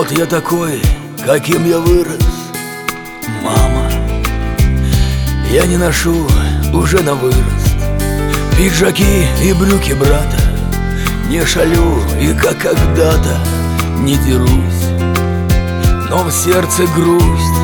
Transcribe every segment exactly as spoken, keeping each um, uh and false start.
Вот я такой, каким я вырос, мама. Я не ношу уже на вырост пиджаки и брюки брата, не шалю и как когда-то не дерусь, но в сердце грусть.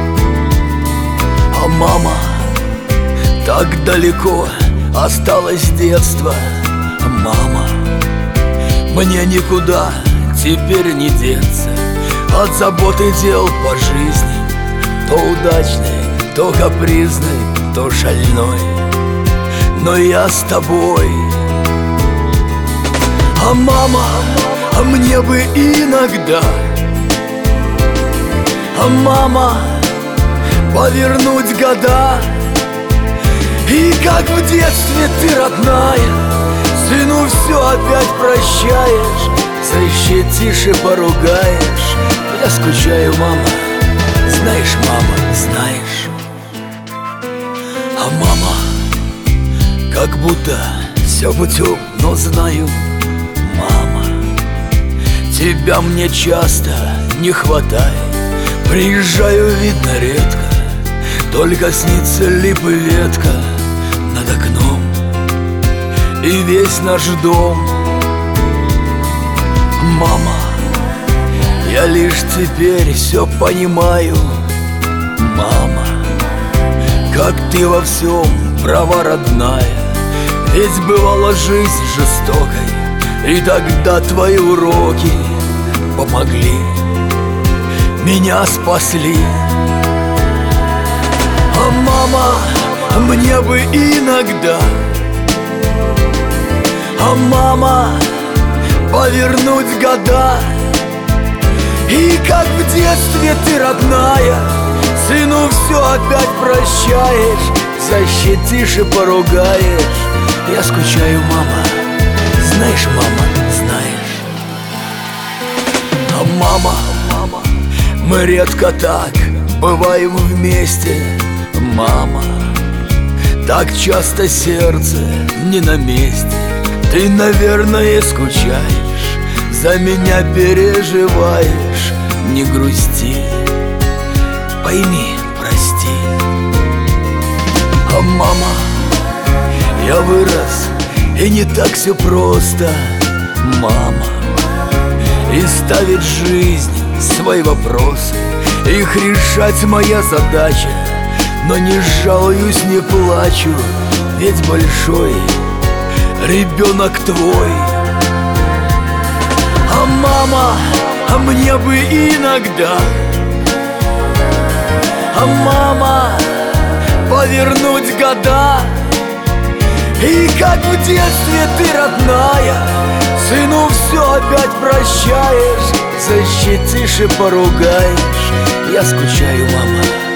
А мама, так далеко осталось детство. Мама, мне никуда теперь не деться от заботы дел по жизни, то удачной, то капризной, то шальной, но я с тобой. А мама, а мне бы иногда, а мама, повернуть года, и как в детстве ты, родная, сыну все опять прощаешь, защитишь и поругаешь. Я скучаю, мама, знаешь, мама, знаешь. А мама, как будто все путем, но знаю, мама, тебя мне часто не хватает. Приезжаю, видно, редко, только снится липа ветка над окном и весь наш дом. Мама, я лишь теперь все понимаю, мама, как ты во всем права, родная. Ведь бывала жизнь жестокой, и тогда твои уроки помогли, меня спасли. А мама, мне бы иногда, а мама, повернуть года, и как в детстве ты, родная, сыну все опять прощаешь, защитишь и поругаешь. Я скучаю, мама, знаешь, мама, знаешь. А мама, мама, мы редко так бываем вместе, мама, так часто сердце не на месте. Ты, наверное, скучаешь, за меня переживаешь. Не грусти, пойми, прости. А мама, я вырос, и не так все просто, мама. И ставить жизнь свои вопросы, их решать моя задача. Но не жалуюсь, не плачу, ведь большой ребенок твой. А мама, а мне бы иногда, а мама, повернуть года, и как в детстве ты, родная, сыну все опять прощаешь, защитишь и поругаешь. Я скучаю, мама,